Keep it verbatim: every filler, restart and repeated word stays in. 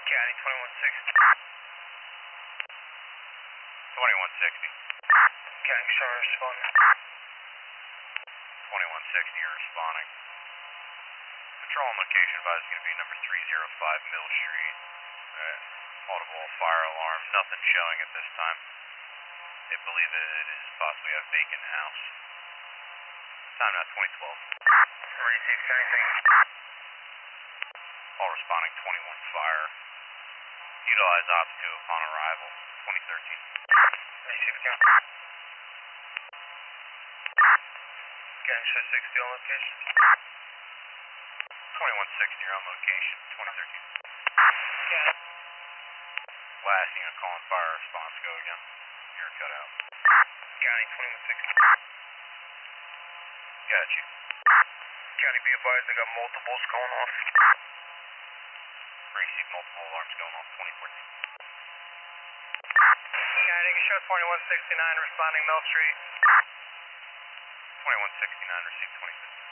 County twenty-one sixty. twenty-one sixty. County Star responding. twenty-one sixty, you're responding. Patrol and location advised is going to be number three oh five Mill Street. Alright. Audible fire alarm, nothing showing at this time. They believe that it is possibly a vacant house. Time now twenty twelve. Receive anything. All responding twenty-one fire. Utilize ops two upon arrival, twenty thirteen. Receive again. County Star sixty on location. twenty-one sixty, you're on location, twenty thirteen. County. Last unit calling fire response, go again. You're cut out. County twenty-one sixty. Got you. County, be advised, I got multiples going off. Receive multiple alarms going off, twenty fourteen. County, show twenty-one sixty-nine responding Mill Street. twenty-one sixty-nine, receive twenty fifteen.